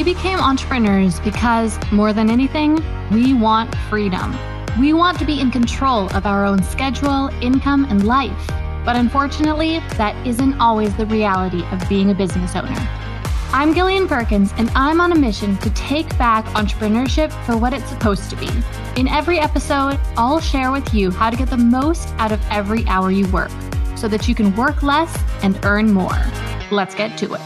became entrepreneurs because, more than anything, we want freedom. We want to be in control of our own schedule, income, and life. But unfortunately, that isn't always the reality of being a business owner. I'm Gillian Perkins, and I'm on a mission to take back entrepreneurship for what it's supposed to be. In every episode, I'll share with you how to get the most out of every hour you work so that you can work less and earn more. Let's get to it.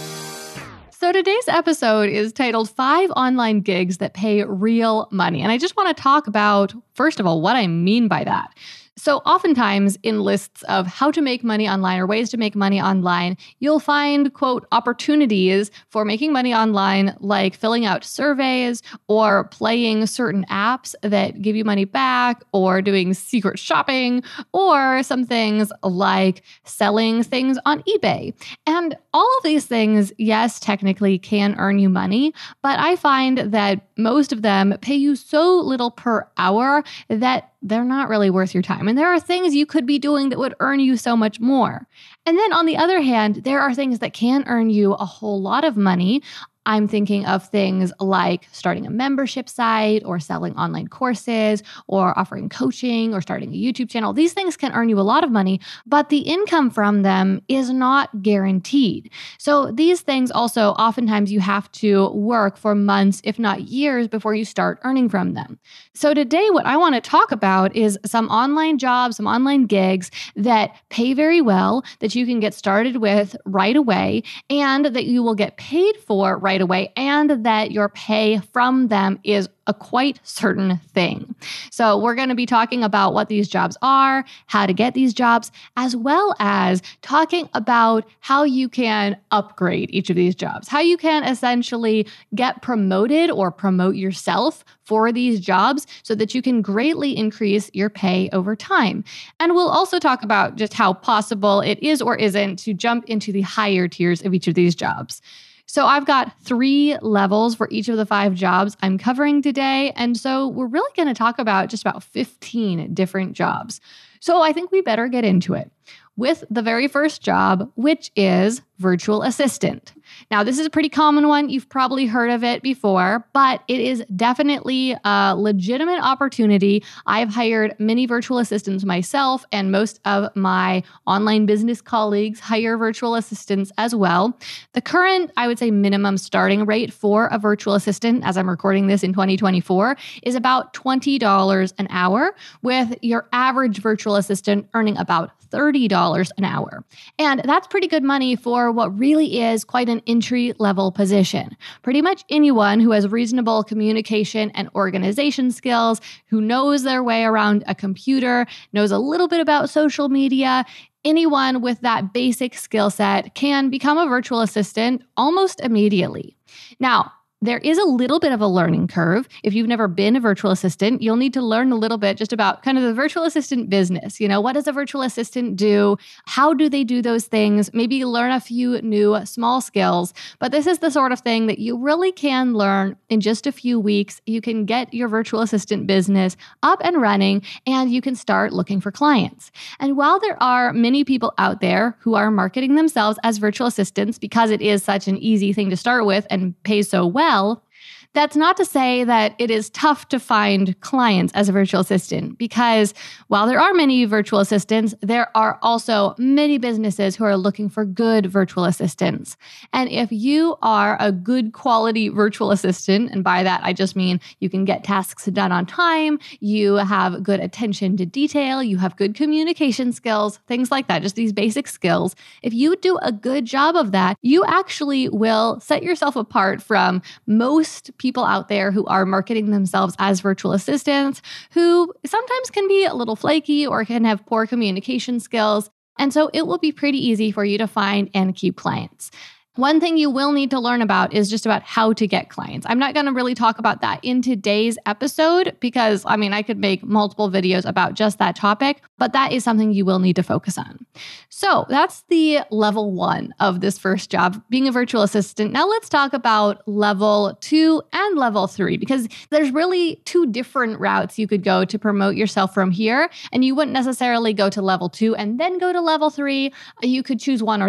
So today's episode is titled 5 Online Gigs That Pay Real Money. And I just want to talk about, first of all, what I mean by that. So oftentimes in lists of how to make money online or ways to make money online, you'll find, quote, opportunities for making money online, like filling out surveys or playing certain apps that give you money back or doing secret shopping or some things like selling things on eBay. And all of these things, yes, technically can earn you money, but I find that most of them pay you so little per hour that they're not really worth your time. And there are things you could be doing that would earn you so much more. And then on the other hand, there are things that can earn you a whole lot of money. I'm thinking of things like starting a membership site or selling online courses or offering coaching or starting a YouTube channel. These things can earn you a lot of money, but the income from them is not guaranteed. So these things also, oftentimes you have to work for months, if not years, before you start earning from them. So today, what I want to talk about is some online jobs, some online gigs that pay very well, that you can get started with right away, and that you will get paid for right away, and that your pay from them is a quite certain thing. So we're going to be talking about what these jobs are, how to get these jobs, as well as talking about how you can upgrade each of these jobs, how you can essentially get promoted or promote yourself for these jobs so that you can greatly increase your pay over time. And we'll also talk about just how possible it is or isn't to jump into the higher tiers of each of these jobs. So I've got 3 levels for each of the 5 jobs I'm covering today. And so we're really going to talk about just about 15 different jobs. So I think we better get into it with the very first job, which is virtual assistant. Now, this is a pretty common one. You've probably heard of it before, but it is definitely a legitimate opportunity. I've hired many virtual assistants myself, and most of my online business colleagues hire virtual assistants as well. The current, I would say, minimum starting rate for a virtual assistant, as I'm recording this in 2024, is about $20 an hour, with your average virtual assistant earning about $30 an hour. And that's pretty good money for what really is quite an entry-level position. Pretty much anyone who has reasonable communication and organization skills, who knows their way around a computer, knows a little bit about social media, anyone with that basic skill set can become a virtual assistant almost immediately. Now, there is a little bit of a learning curve. If you've never been a virtual assistant, you'll need to learn a little bit just about kind of the virtual assistant business. What does a virtual assistant do? How do they do those things? Maybe learn a few new small skills. But this is the sort of thing that you really can learn in just a few weeks. You can get your virtual assistant business up and running, and you can start looking for clients. And while there are many people out there who are marketing themselves as virtual assistants because it is such an easy thing to start with and pays so well, that's not to say that it is tough to find clients as a virtual assistant, because while there are many virtual assistants, there are also many businesses who are looking for good virtual assistants. And if you are a good quality virtual assistant, and by that I just mean you can get tasks done on time, you have good attention to detail, you have good communication skills, things like that, just these basic skills. If you do a good job of that, you actually will set yourself apart from most people out there who are marketing themselves as virtual assistants, who sometimes can be a little flaky or can have poor communication skills. And so it will be pretty easy for you to find and keep clients. One thing you will need to learn about is just about how to get clients. I'm not going to really talk about that in today's episode because, I could make multiple videos about just that topic, but that is something you will need to focus on. So that's the level 1 of this first job, being a virtual assistant. Now let's talk about level 2 and level 3, because there's really 2 different routes you could go to promote yourself from here, and you wouldn't necessarily go to level 2 and then go to level 3. You could choose one or the other.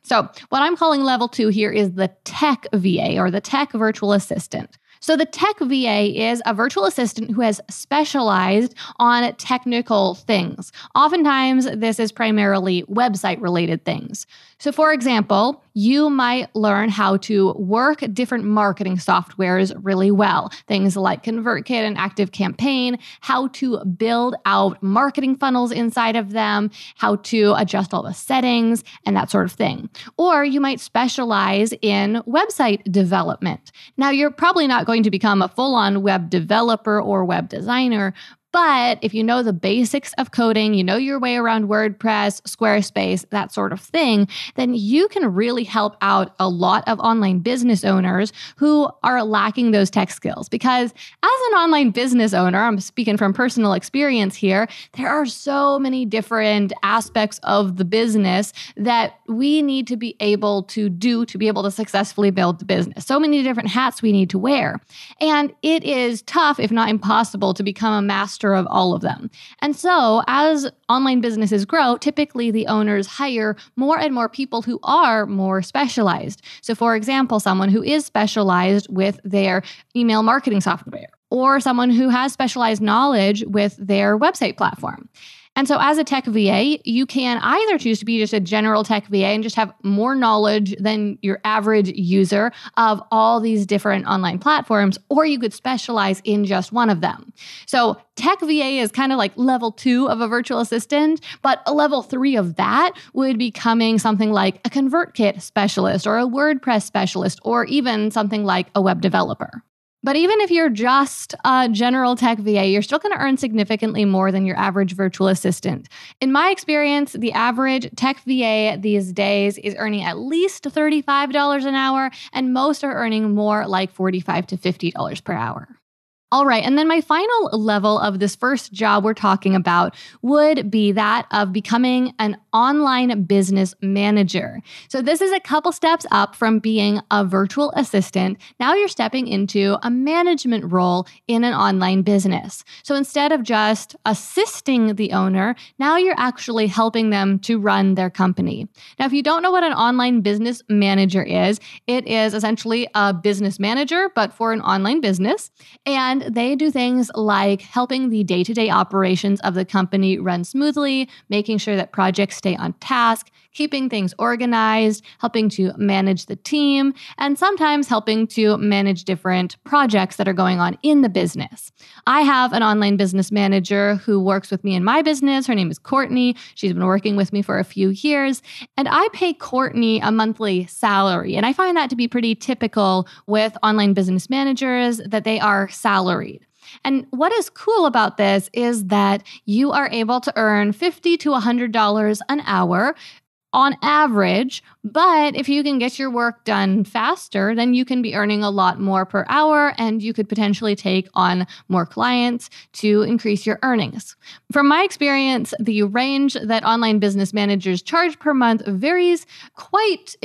So what I'm calling level 2 here is the tech VA, or the tech virtual assistant. So the tech VA is a virtual assistant who has specialized on technical things. Oftentimes, this is primarily website-related things. So for example, you might learn how to work different marketing softwares really well. Things like ConvertKit and ActiveCampaign, how to build out marketing funnels inside of them, how to adjust all the settings, and that sort of thing. Or you might specialize in website development. Now, you're probably not going to become a full-on web developer or web designer, but if you know the basics of coding, you know your way around WordPress, Squarespace, that sort of thing, then you can really help out a lot of online business owners who are lacking those tech skills. Because as an online business owner, I'm speaking from personal experience here, there are so many different aspects of the business that we need to be able to do to be able to successfully build the business. So many different hats we need to wear. And it is tough, if not impossible, to become a master of all of them. And so as online businesses grow, typically the owners hire more and more people who are more specialized. So for example, someone who is specialized with their email marketing software, or someone who has specialized knowledge with their website platform. And so as a tech VA, you can either choose to be just a general tech VA and just have more knowledge than your average user of all these different online platforms, or you could specialize in just one of them. So tech VA is kind of like level 2 of a virtual assistant, but a level 3 of that would be becoming something like a ConvertKit specialist or a WordPress specialist, or even something like a web developer. But even if you're just a general tech VA, you're still going to earn significantly more than your average virtual assistant. In my experience, the average tech VA these days is earning at least $35 an hour, and most are earning more like $45 to $50 per hour. All right, and then my final level of this first job we're talking about would be that of becoming an online business manager. So this is a couple steps up from being a virtual assistant. Now you're stepping into a management role in an online business. So instead of just assisting the owner, now you're actually helping them to run their company. Now, if you don't know what an online business manager is, it is essentially a business manager, but for an online business. And they do things like helping the day-to-day operations of the company run smoothly, making sure that projects stay on task, keeping things organized, helping to manage the team, and sometimes helping to manage different projects that are going on in the business. I have an online business manager who works with me in my business. Her name is Courtney. She's been working with me for a few years, and I pay Courtney a monthly salary. And I find that to be pretty typical with online business managers, that they are salaried. And what is cool about this is that you are able to earn $50 to $100 an hour on average, but if you can get your work done faster, then you can be earning a lot more per hour, and you could potentially take on more clients to increase your earnings. From my experience, the range that online business managers charge per month varies quite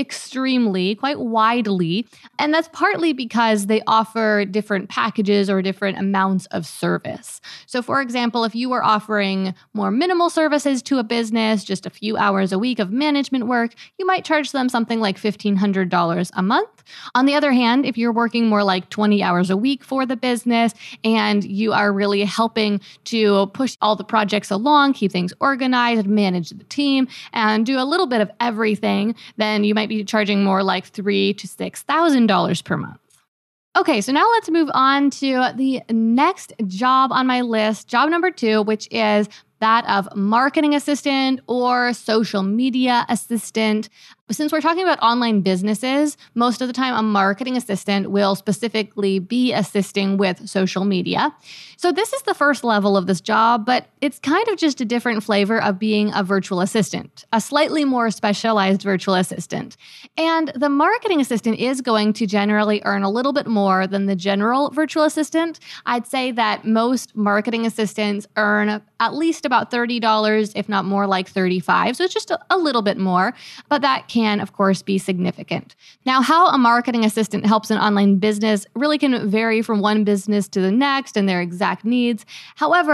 widely, and that's partly because they offer different packages or different amounts of service. So for example, if you were offering more minimal services to a business, just a few hours a week of management work, you might charge them something like $1,500 a month. On the other hand, if you're working more like 20 hours a week for the business and you are really helping to push all the projects along, keep things organized, manage the team, and do a little bit of everything, then you might be charging more like $3,000 to $6,000 per month. Okay, so now let's move on to the next job on my list, job number 2, which is that of marketing assistant or social media assistant. Since we're talking about online businesses, most of the time a marketing assistant will specifically be assisting with social media. So this is the first level of this job, but it's kind of just a different flavor of being a virtual assistant, a slightly more specialized virtual assistant. And the marketing assistant is going to generally earn a little bit more than the general virtual assistant. I'd say that most marketing assistants earn at least about $30, if not more like $35. So it's just a little bit more, but that can, of course, be significant. Now, how a marketing assistant helps an online business really can vary from one business to the next and their exact needs. However,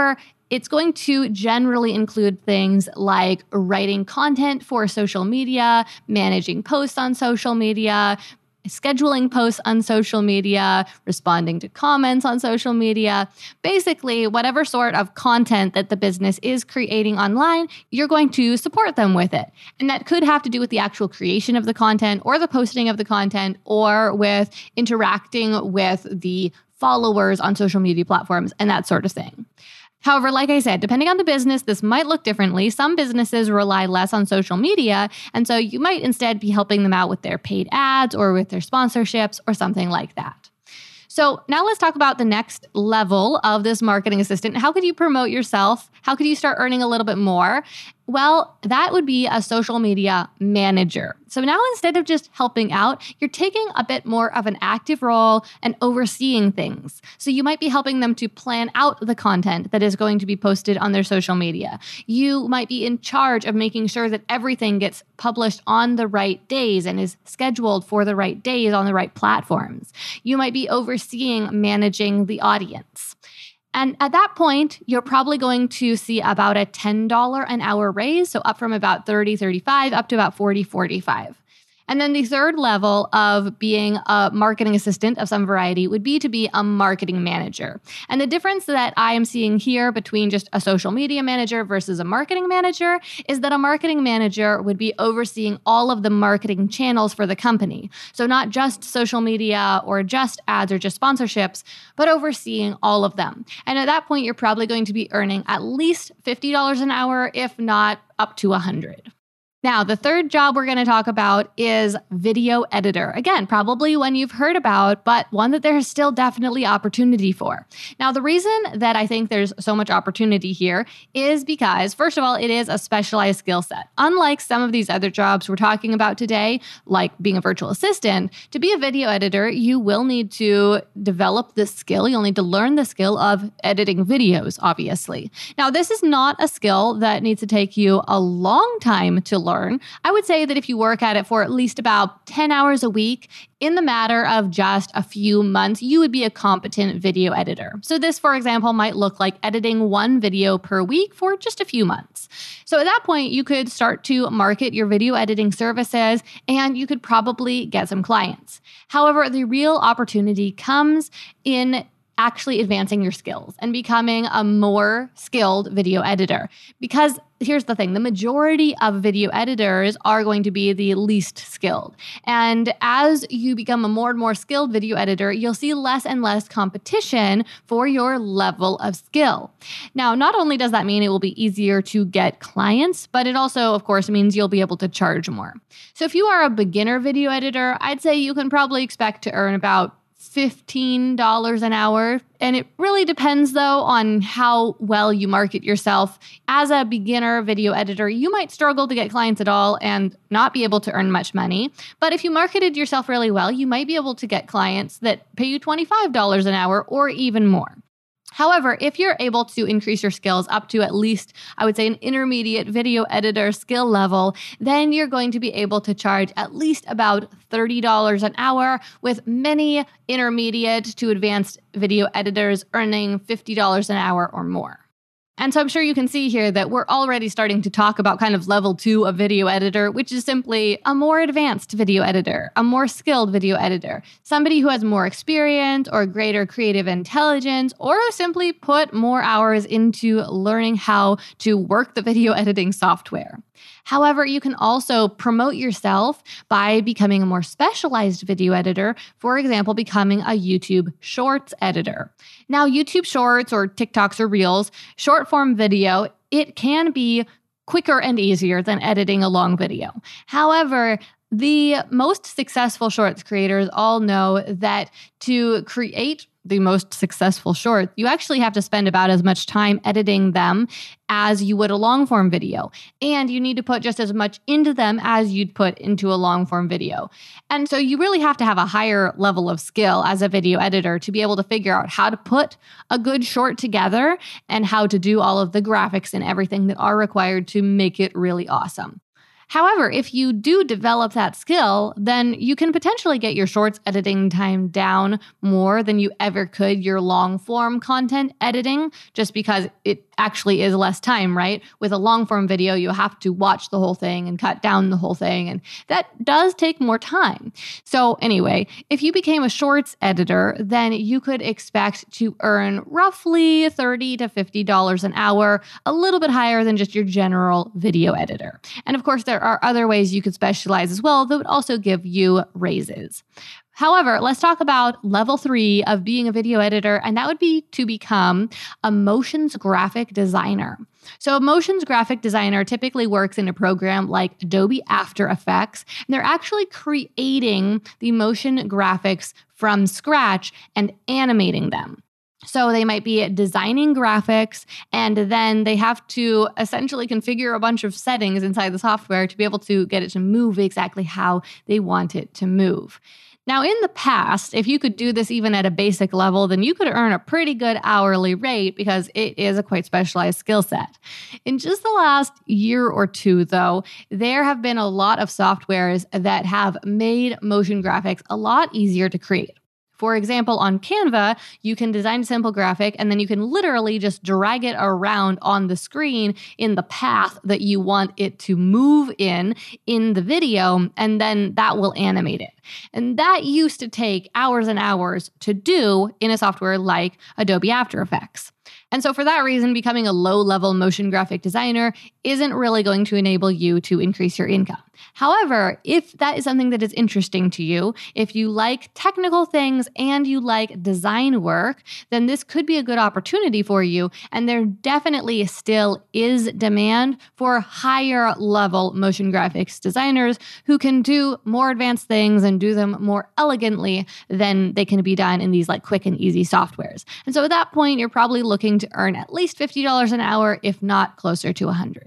It's going to generally include things like writing content for social media, managing posts on social media, scheduling posts on social media, responding to comments on social media. Basically, whatever sort of content that the business is creating online, you're going to support them with it. And that could have to do with the actual creation of the content or the posting of the content or with interacting with the followers on social media platforms and that sort of thing. However, like I said, depending on the business, this might look differently. Some businesses rely less on social media, and so you might instead be helping them out with their paid ads or with their sponsorships or something like that. So now let's talk about the next level of this marketing assistant. How could you promote yourself? How could you start earning a little bit more? Well, that would be a social media manager. So now instead of just helping out, you're taking a bit more of an active role and overseeing things. So you might be helping them to plan out the content that is going to be posted on their social media. You might be in charge of making sure that everything gets published on the right days and is scheduled for the right days on the right platforms. You might be overseeing managing the audience. And at that point, you're probably going to see about a $10 an hour raise, so up from about $30, $35 up to about $40, $45. And then the third level of being a marketing assistant of some variety would be to be a marketing manager. And the difference that I am seeing here between just a social media manager versus a marketing manager is that a marketing manager would be overseeing all of the marketing channels for the company. So not just social media or just ads or just sponsorships, but overseeing all of them. And at that point, you're probably going to be earning at least $50 an hour, if not up to $100. Now, the third job we're going to talk about is video editor. Again, probably one you've heard about, but one that there's still definitely opportunity for. Now, the reason that I think there's so much opportunity here is because, first of all, it is a specialized skill set. Unlike some of these other jobs we're talking about today, like being a virtual assistant, to be a video editor, you will need to develop this skill. You'll need to learn the skill of editing videos, obviously. Now, this is not a skill that needs to take you a long time to learn. I would say that if you work at it for at least about 10 hours a week, in the matter of just a few months, you would be a competent video editor. So this, for example, might look like editing one video per week for just a few months. So at that point, you could start to market your video editing services and you could probably get some clients. However, the real opportunity comes in actually advancing your skills and becoming a more skilled video editor. Because here's the thing, the majority of video editors are going to be the least skilled. And as you become a more and more skilled video editor, you'll see less and less competition for your level of skill. Now, not only does that mean it will be easier to get clients, but it also, of course, means you'll be able to charge more. So if you are a beginner video editor, I'd say you can probably expect to earn about $15 an hour. And it really depends, though, on how well you market yourself. As a beginner video editor, you might struggle to get clients at all and not be able to earn much money. But if you marketed yourself really well, you might be able to get clients that pay you $25 an hour or even more. However, if you're able to increase your skills up to at least, I would say, an intermediate video editor skill level, then you're going to be able to charge at least about $30 an hour, with many intermediate to advanced video editors earning $50 an hour or more. And so I'm sure you can see here that we're already starting to talk about kind of level 2 of video editor, which is simply a more advanced video editor, a more skilled video editor, somebody who has more experience or greater creative intelligence, or who simply put more hours into learning how to work the video editing software. However, you can also promote yourself by becoming a more specialized video editor, for example, becoming a YouTube Shorts editor. Now, YouTube Shorts or TikToks or Reels, short form video, it can be quicker and easier than editing a long video. However, the most successful shorts creators all know that to create the most successful shorts, you actually have to spend about as much time editing them as you would a long form video. And you need to put just as much into them as you'd put into a long form video. And so you really have to have a higher level of skill as a video editor to be able to figure out how to put a good short together and how to do all of the graphics and everything that are required to make it really awesome. However, if you do develop that skill, then you can potentially get your shorts editing time down more than you ever could your long form content editing, just because it actually is less time, right? With a long form video, you have to watch the whole thing and cut down the whole thing. And that does take more time. So anyway, if you became a shorts editor, then you could expect to earn roughly $30 to $50 an hour, a little bit higher than just your general video editor. And of course, there are other ways you could specialize as well that would also give you raises. However, let's talk about level 3 of being a video editor, and that would be to become a motions graphic designer. So a motions graphic designer typically works in a program like Adobe After Effects, and they're actually creating the motion graphics from scratch and animating them. So they might be designing graphics, and then they have to essentially configure a bunch of settings inside the software to be able to get it to move exactly how they want it to move. Now, in the past, if you could do this even at a basic level, then you could earn a pretty good hourly rate because it is a quite specialized skill set. In just the last year or two, though, there have been a lot of softwares that have made motion graphics a lot easier to create. For example, on Canva, you can design a simple graphic and then you can literally just drag it around on the screen in the path that you want it to move in the video, and then that will animate it. And that used to take hours and hours to do in a software like Adobe After Effects. And so for that reason, becoming a low-level motion graphic designer isn't really going to enable you to increase your income. However, if that is something that is interesting to you, if you like technical things and you like design work, then this could be a good opportunity for you. And there definitely still is demand for higher level motion graphics designers who can do more advanced things and do them more elegantly than they can be done in these like quick and easy softwares. And so at that point, you're probably looking to earn at least $50 an hour, if not closer to $100.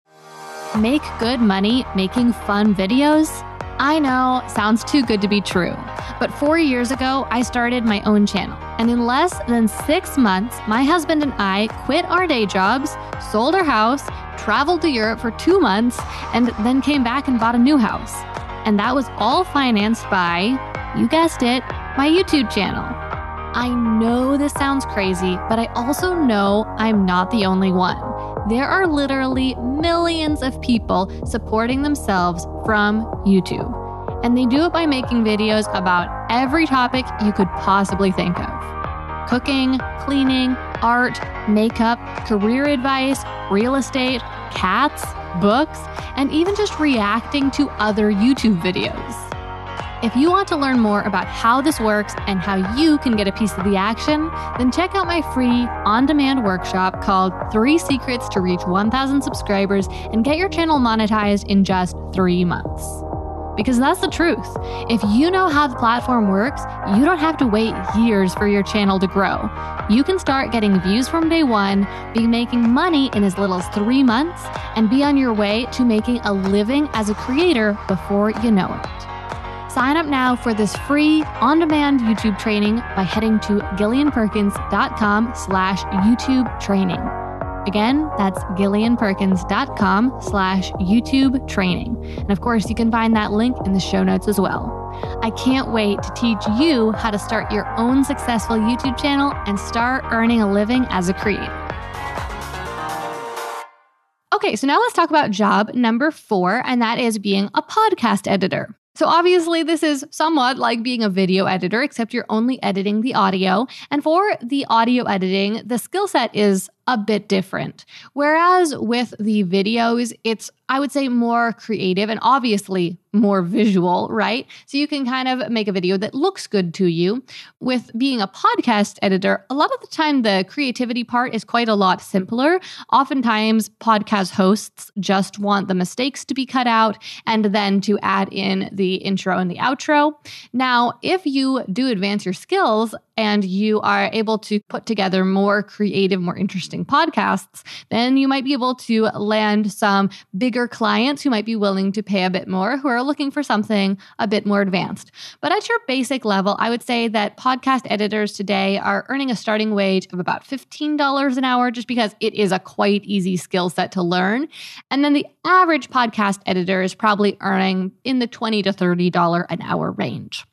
Make good money making fun videos? I know, sounds too good to be true. But 4 years ago, I started my own channel. And in less than 6 months, my husband and I quit our day jobs, sold our house, traveled to Europe for 2 months, and then came back and bought a new house. And that was all financed by, you guessed it, my YouTube channel. I know this sounds crazy, but I also know I'm not the only one. There are literally millions of people supporting themselves from YouTube. And they do it by making videos about every topic you could possibly think of. Cooking, cleaning, art, makeup, career advice, real estate, cats, books, and even just reacting to other YouTube videos. If you want to learn more about how this works and how you can get a piece of the action, then check out my free on-demand workshop called 3 Secrets to Reach 1,000 Subscribers and Get Your Channel Monetized in just 3 months. Because that's the truth. If you know how the platform works, you don't have to wait years for your channel to grow. You can start getting views from day one, be making money in as little as 3 months, and be on your way to making a living as a creator before you know it. Sign up now for this free on-demand YouTube training by heading to GillianPerkins.com/YouTube training. Again, that's GillianPerkins.com/YouTube training. And of course, you can find that link in the show notes as well. I can't wait to teach you how to start your own successful YouTube channel and start earning a living as a creator. Okay, so now let's talk about job number 4, and that is being a podcast editor. So obviously this is somewhat like being a video editor, except you're only editing the audio. And for the audio editing, the skill set is a bit different. Whereas with the videos, it's, I would say, more creative and obviously more visual, right? So you can kind of make a video that looks good to you. With being a podcast editor, a lot of the time the creativity part is quite a lot simpler. Oftentimes, podcast hosts just want the mistakes to be cut out and then to add in the intro and the outro. Now, if you do advance your skills and you are able to put together more creative, more interesting podcasts, then you might be able to land some bigger clients who might be willing to pay a bit more, who are looking for something a bit more advanced. But at your basic level, I would say that podcast editors today are earning a starting wage of about $15 an hour, just because it is a quite easy skill set to learn. And then the average podcast editor is probably earning in the $20 to $30 an hour range.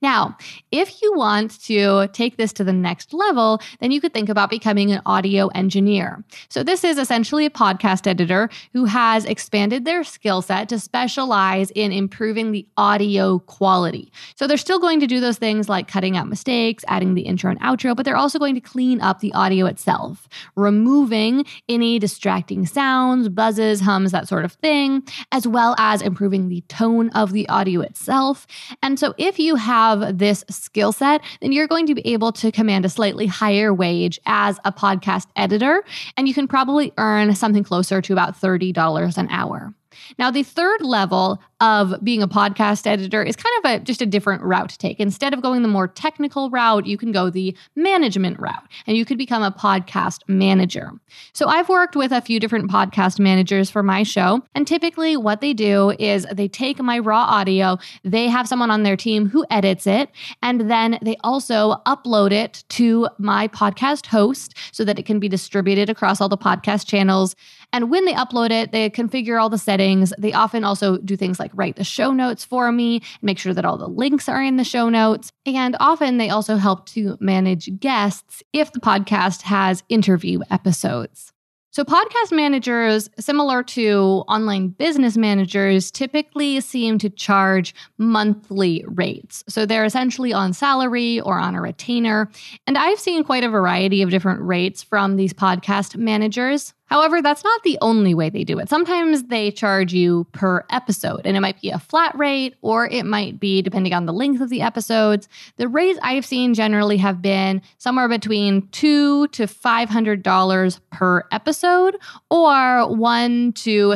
Now, if you want to take this to the next level, then you could think about becoming an audio engineer. So this is essentially a podcast editor who has expanded their skill set to specialize in improving the audio quality. So they're still going to do those things like cutting out mistakes, adding the intro and outro, but they're also going to clean up the audio itself, removing any distracting sounds, buzzes, hums, that sort of thing, as well as improving the tone of the audio itself. And so if you have this skill set, then you're going to be able to command a slightly higher wage as a podcast editor, and you can probably earn something closer to about $30 an hour. Now, the third level of being a podcast editor is kind of just a different route to take. Instead of going the more technical route, you can go the management route, and you could become a podcast manager. So I've worked with a few different podcast managers for my show, and typically what they do is they take my raw audio, they have someone on their team who edits it, and then they also upload it to my podcast host so that it can be distributed across all the podcast channels. And when they upload it, they configure all the settings. They often also do things like write the show notes for me, make sure that all the links are in the show notes. And often they also help to manage guests if the podcast has interview episodes. So podcast managers, similar to online business managers, typically seem to charge monthly rates. So they're essentially on salary or on a retainer. And I've seen quite a variety of different rates from these podcast managers. However, that's not the only way they do it. Sometimes they charge you per episode, and it might be a flat rate, or it might be, depending on the length of the episodes. The rates I've seen generally have been somewhere between $200 to $500 per episode, or $1,000 to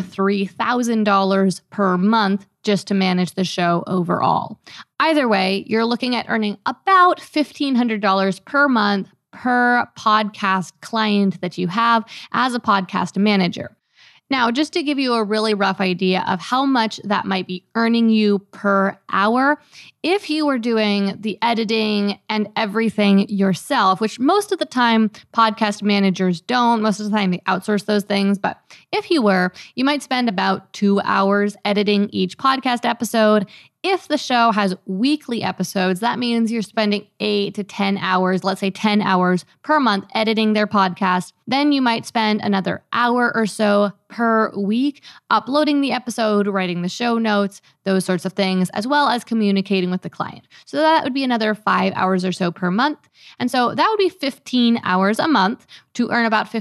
$3,000 per month just to manage the show overall. Either way, you're looking at earning about $1,500 per month per podcast client that you have as a podcast manager. Now, just to give you a really rough idea of how much that might be earning you per hour, if you were doing the editing and everything yourself, which most of the time podcast managers don't, most of the time they outsource those things, but if you were, you might spend about 2 hours editing each podcast episode. If the show has weekly episodes, that means you're spending 8 to 10 hours, let's say 10 hours per month editing their podcast. Then you might spend another hour or so per week uploading the episode, writing the show notes, those sorts of things, as well as communicating with the client. So that would be another 5 hours or so per month. And so that would be 15 hours a month to earn about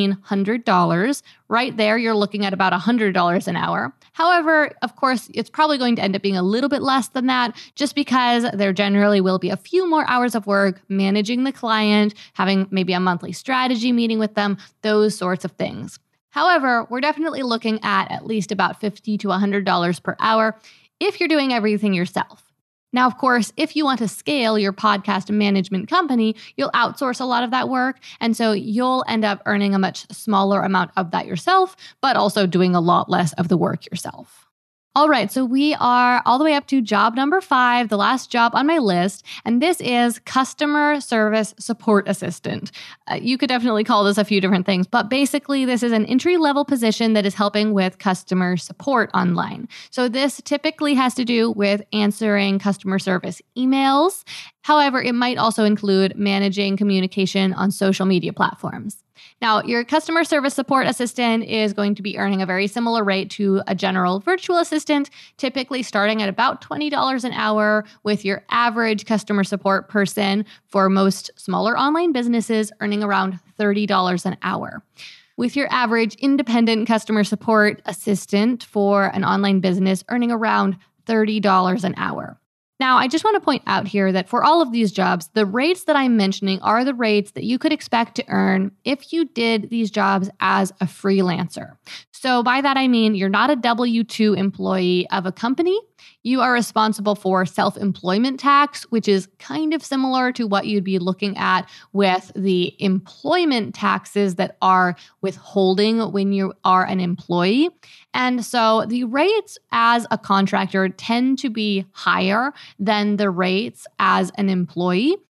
$1,500. Right there, you're looking at about $100 an hour. However, of course, it's probably going to end up being a little bit less than that just because there generally will be a few more hours of work managing the client, having maybe a monthly strategy meeting with them, those sorts of things. However, we're definitely looking at least about $50 to $100 per hour if you're doing everything yourself. Now, of course, if you want to scale your podcast management company, you'll outsource a lot of that work. And so you'll end up earning a much smaller amount of that yourself, but also doing a lot less of the work yourself. All right, so we are all the way up to job number 5, the last job on my list, and this is customer service support assistant. You could definitely call this a few different things, but basically this is an entry-level position that is helping with customer support online. So this typically has to do with answering customer service emails. However, it might also include managing communication on social media platforms. Now, your customer service support assistant is going to be earning a very similar rate to a general virtual assistant, typically starting at about $20 an hour, with your average customer support person for most smaller online businesses earning around $30 an hour. With your average independent customer support assistant for an online business earning around $30 an hour. Now, I just want to point out here that for all of these jobs, the rates that I'm mentioning are the rates that you could expect to earn if you did these jobs as a freelancer. So by that, I mean you're not a W-2 employee of a company. You are responsible for self-employment tax, which is kind of similar to what you'd be looking at with the employment taxes that are withholding when you are an employee. And so the rates as a contractor tend to be higher than the rates as an employee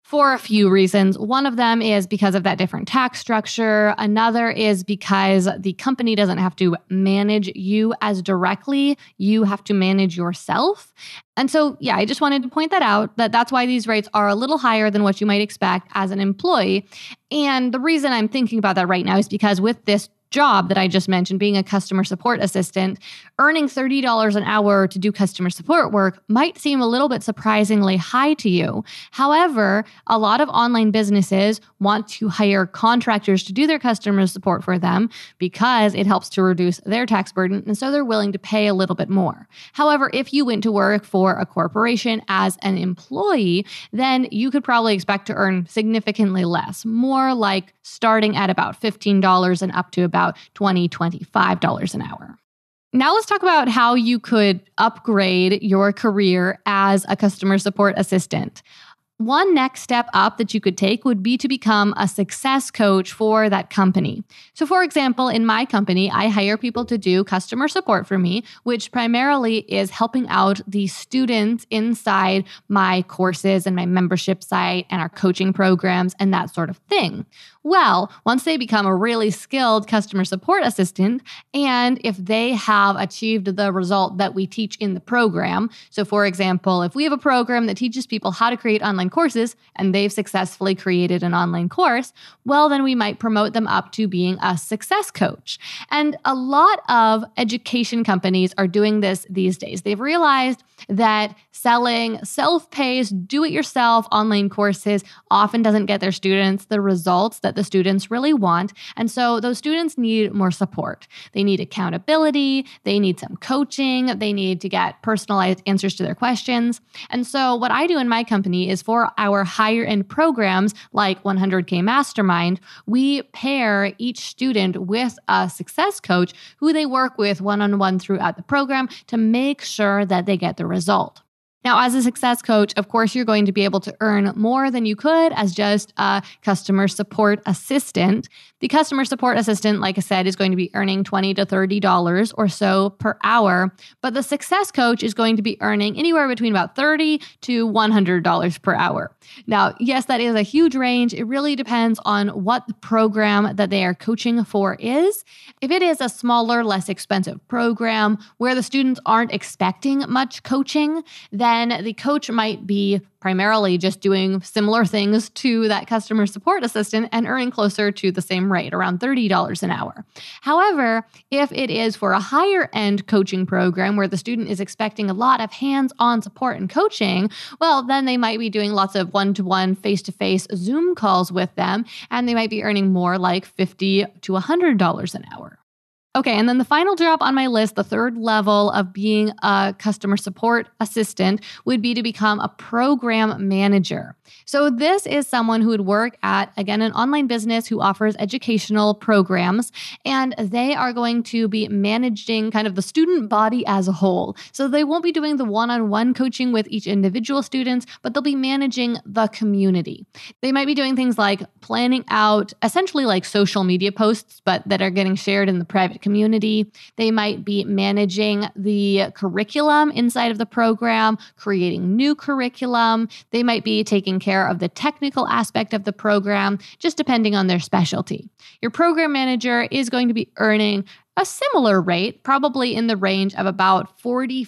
for a few reasons. One of them is because of that different tax structure. Another is because the company doesn't have to manage you as directly. You have to manage yourself. And so, I just wanted to point that out, that's why these rates are a little higher than what you might expect as an employee. And the reason I'm thinking about that right now is because with this job that I just mentioned, being a customer support assistant, earning $30 an hour to do customer support work might seem a little bit surprisingly high to you. However, a lot of online businesses want to hire contractors to do their customer support for them because it helps to reduce their tax burden, and so they're willing to pay a little bit more. However, if you went to work for a corporation as an employee, then you could probably expect to earn significantly less, more like starting at about $15 and up to about $20, $25 an hour. Now let's talk about how you could upgrade your career as a customer support assistant. One next step up that you could take would be to become a success coach for that company. So for example, in my company, I hire people to do customer support for me, which primarily is helping out the students inside my courses and my membership site and our coaching programs and that sort of thing. Well, once they become a really skilled customer support assistant, and if they have achieved the result that we teach in the program, so for example, if we have a program that teaches people how to create online courses and they've successfully created an online course, well, then we might promote them up to being a success coach. And a lot of education companies are doing this these days. They've realized that selling self-paced, do-it-yourself online courses often doesn't get their students the results that the students really want. And so those students need more support. They need accountability. They need some coaching. They need to get personalized answers to their questions. And so what I do in my company is for our higher end programs like 100K Mastermind, we pair each student with a success coach who they work with one-on-one throughout the program to make sure that they get the result. Now, as a success coach, of course, you're going to be able to earn more than you could as just a customer support assistant. The customer support assistant, like I said, is going to be earning $20 to $30 or so per hour, but the success coach is going to be earning anywhere between about $30 to $100 per hour. Now, yes, that is a huge range. It really depends on what the program that they are coaching for is. If it is a smaller, less expensive program where the students aren't expecting much coaching, then the coach might be primarily just doing similar things to that customer support assistant and earning closer to the same rate, around $30 an hour. However, if it is for a higher end coaching program where the student is expecting a lot of hands-on support and coaching, well, then they might be doing lots of one-to-one, face-to-face Zoom calls with them, and they might be earning more like $50 to $100 an hour. Okay, and then the final job on my list, the third level of being a customer support assistant, would be to become a program manager. So this is someone who would work at, again, an online business who offers educational programs, and they are going to be managing kind of the student body as a whole. So they won't be doing the one-on-one coaching with each individual student, but they'll be managing the community. They might be doing things like planning out essentially like social media posts, but that are getting shared in the private community. They might be managing the curriculum inside of the program, creating new curriculum. They might be taking care of the technical aspect of the program, just depending on their specialty. Your program manager is going to be earning a similar rate, probably in the range of about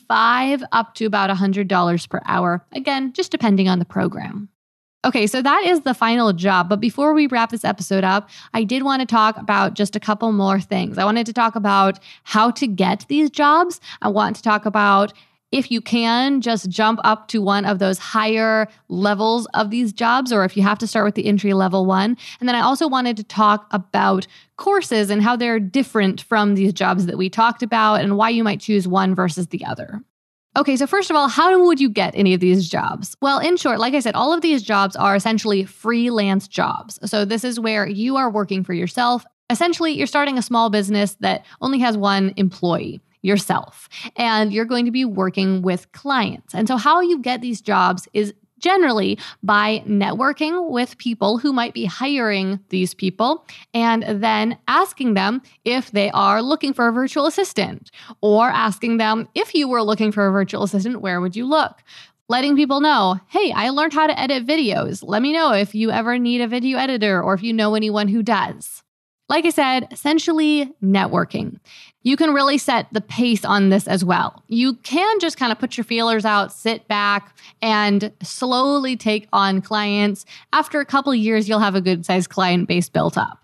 $45 up to about $100 per hour. Again, just depending on the program. Okay, so that is the final job. But before we wrap this episode up, I did want to talk about just a couple more things. I wanted to talk about how to get these jobs. I want to talk about if you can just jump up to one of those higher levels of these jobs, or if you have to start with the entry level one. And then I also wanted to talk about courses and how they're different from these jobs that we talked about and why you might choose one versus the other. Okay, so first of all, how would you get any of these jobs? Well, in short, like I said, all of these jobs are essentially freelance jobs. So this is where you are working for yourself. Essentially, you're starting a small business that only has one employee, yourself, and you're going to be working with clients. And so how you get these jobs is generally by networking with people who might be hiring these people and then asking them if they are looking for a virtual assistant, or asking them if you were looking for a virtual assistant, where would you look? letting people know, hey, I learned how to edit videos. Let me know if you ever need a video editor or if you know anyone who does. Like I said, essentially networking. You can really set the pace on this as well. You can just kind of put your feelers out, sit back, and slowly take on clients. After a couple of years, you'll have a good sized client base built up.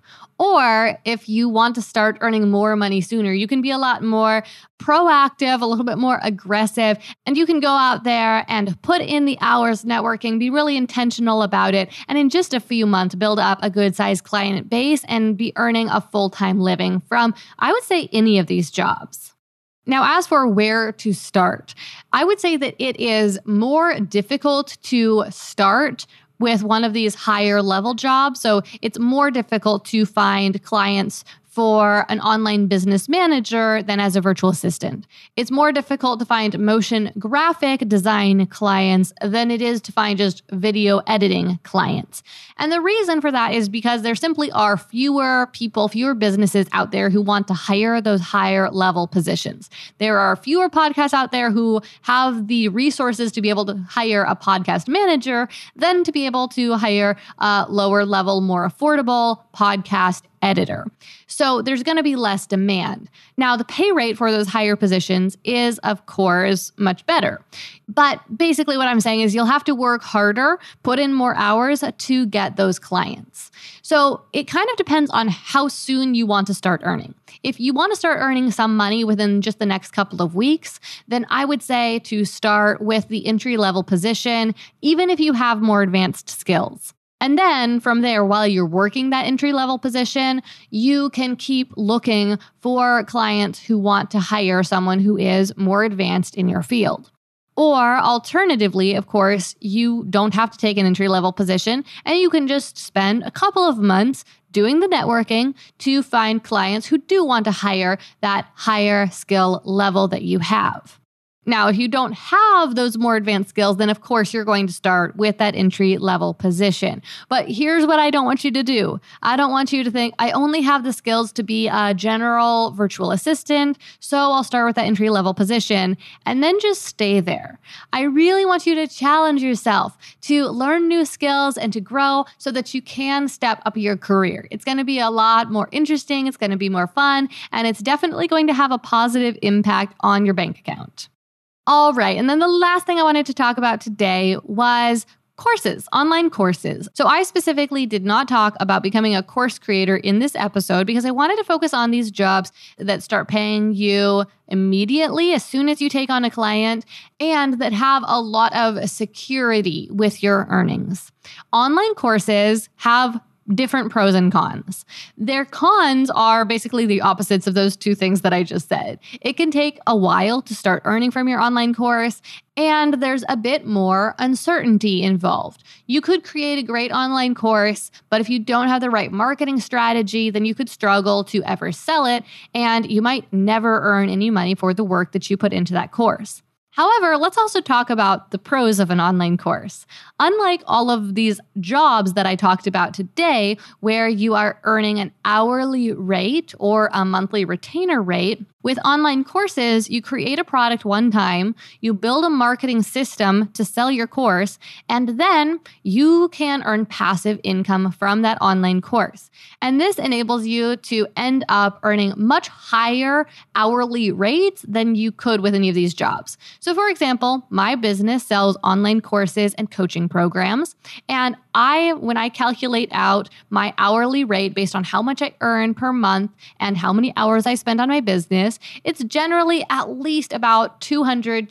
Or if you want to start earning more money sooner, you can be a lot more proactive, a little bit more aggressive, and you can go out there and put in the hours networking, be really intentional about it, and in just a few months, build up a good sized client base and be earning a full-time living from, I would say, any of these jobs. Now, as for where to start, I would say that it is more difficult to start with one of these higher level jobs. So it's more difficult to find clients for an online business manager than as a virtual assistant. It's more difficult to find motion graphic design clients than it is to find just video editing clients. And the reason for that is because there simply are fewer people, fewer businesses out there who want to hire those higher level positions. There are fewer podcasts out there who have the resources to be able to hire a podcast manager than to be able to hire a lower level, more affordable podcast editor. So there's going to be less demand. Now, the pay rate for those higher positions is, of course, much better. But basically what I'm saying is you'll have to work harder, put in more hours to get those clients. So it kind of depends on how soon you want to start earning. If you want to start earning some money within just the next couple of weeks, then I would say to start with the entry-level position, even if you have more advanced skills. And then from there, while you're working that entry-level position, you can keep looking for clients who want to hire someone who is more advanced in your field. Or alternatively, of course, you don't have to take an entry-level position and you can just spend a couple of months doing the networking to find clients who do want to hire that higher skill level that you have. Now, if you don't have those more advanced skills, then of course you're going to start with that entry-level position. But here's what I don't want you to do. I don't want you to think, I only have the skills to be a general virtual assistant, so I'll start with that entry-level position and then just stay there. I really want you to challenge yourself to learn new skills and to grow so that you can step up your career. It's going to be a lot more interesting, it's going to be more fun, and it's definitely going to have a positive impact on your bank account. All right. And then the last thing I wanted to talk about today was courses, online courses. So I specifically did not talk about becoming a course creator in this episode because I wanted to focus on these jobs that start paying you immediately as soon as you take on a client and that have a lot of security with your earnings. Online courses have different pros and cons. Their cons are basically the opposites of those two things that I just said. It can take a while to start earning from your online course, and there's a bit more uncertainty involved. You could create a great online course, but if you don't have the right marketing strategy, then you could struggle to ever sell it, and you might never earn any money for the work that you put into that course. However, let's also talk about the pros of an online course. Unlike all of these jobs that I talked about today, where you are earning an hourly rate or a monthly retainer rate, with online courses, you create a product one time, you build a marketing system to sell your course, and then you can earn passive income from that online course. And this enables you to end up earning much higher hourly rates than you could with any of these jobs. So for example, my business sells online courses and coaching programs. And when I calculate out my hourly rate based on how much I earn per month and how many hours I spend on my business, it's generally at least about $200,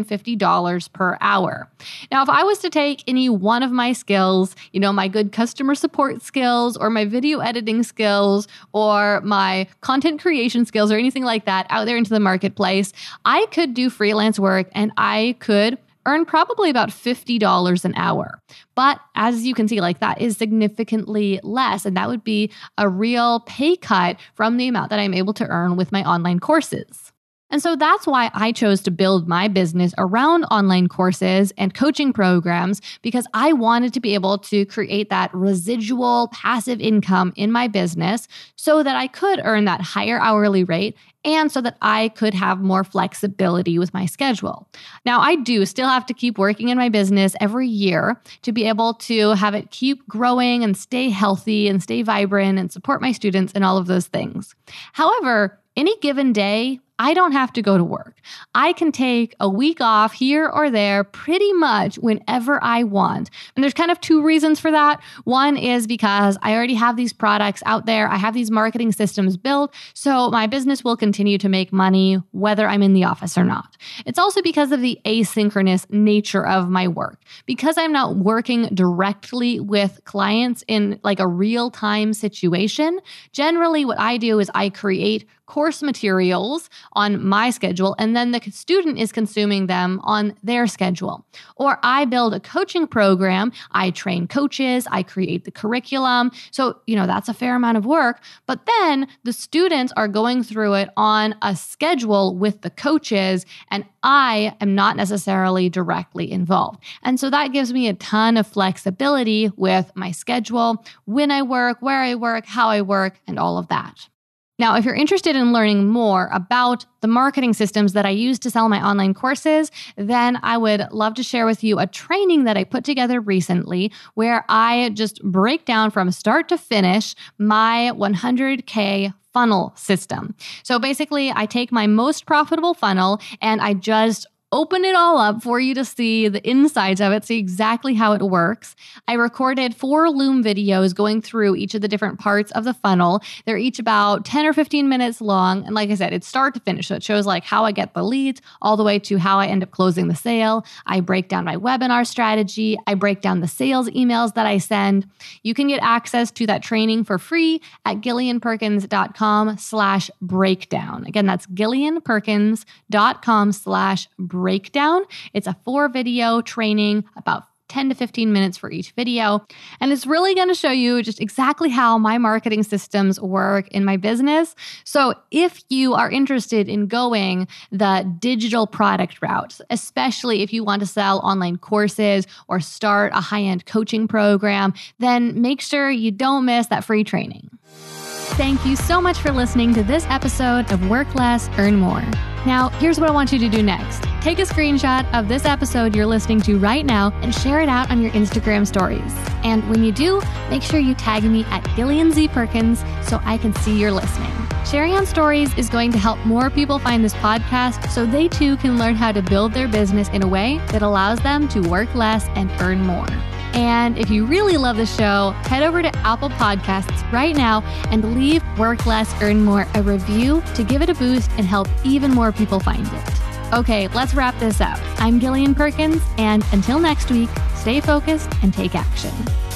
$250 per hour. Now, if I was to take any one of my skills, my good customer support skills or my video editing skills or my content creation skills or anything like that out there into the marketplace, I could do freelance work and I could earn probably about $50 an hour. But as you can see, that is significantly less. And that would be a real pay cut from the amount that I'm able to earn with my online courses. And so that's why I chose to build my business around online courses and coaching programs, because I wanted to be able to create that residual passive income in my business so that I could earn that higher hourly rate and so that I could have more flexibility with my schedule. Now, I do still have to keep working in my business every year to be able to have it keep growing and stay healthy and stay vibrant and support my students and all of those things. However, any given day, I don't have to go to work. I can take a week off here or there pretty much whenever I want. And there's kind of two reasons for that. One is because I already have these products out there. I have these marketing systems built, so my business will continue to make money whether I'm in the office or not. It's also because of the asynchronous nature of my work. Because I'm not working directly with clients in like a real-time situation, generally what I do is I create course materials on my schedule, and then the student is consuming them on their schedule. Or I build a coaching program, I train coaches, I create the curriculum. So, that's a fair amount of work, but then the students are going through it on a schedule with the coaches, and I am not necessarily directly involved. And so that gives me a ton of flexibility with my schedule, when I work, where I work, how I work, and all of that. Now, if you're interested in learning more about the marketing systems that I use to sell my online courses, then I would love to share with you a training that I put together recently where I just break down from start to finish my 100K funnel system. So basically, I take my most profitable funnel and I just open it all up for you to see the insides of it, see exactly how it works. I recorded 4 Loom videos going through each of the different parts of the funnel. They're each about 10 or 15 minutes long. And like I said, it's start to finish. So it shows like how I get the leads all the way to how I end up closing the sale. I break down my webinar strategy. I break down the sales emails that I send. You can get access to that training for free at GillianPerkins.com/breakdown. Again, that's GillianPerkins.com/breakdown. It's a 4-video training, about 10 to 15 minutes for each video. And it's really going to show you just exactly how my marketing systems work in my business. So if you are interested in going the digital product route, especially if you want to sell online courses or start a high-end coaching program, then make sure you don't miss that free training. Thank you so much for listening to this episode of Work Less, Earn More. Now, here's what I want you to do next. Take a screenshot of this episode you're listening to right now and share it out on your Instagram stories. And when you do, make sure you tag me at Gillian Z. Perkins so I can see you're listening. Sharing on stories is going to help more people find this podcast so they too can learn how to build their business in a way that allows them to work less and earn more. And if you really love the show, head over to Apple Podcasts right now and leave Work Less, Earn More a review to give it a boost and help even more people find it. Okay, let's wrap this up. I'm Gillian Perkins, and until next week, stay focused and take action.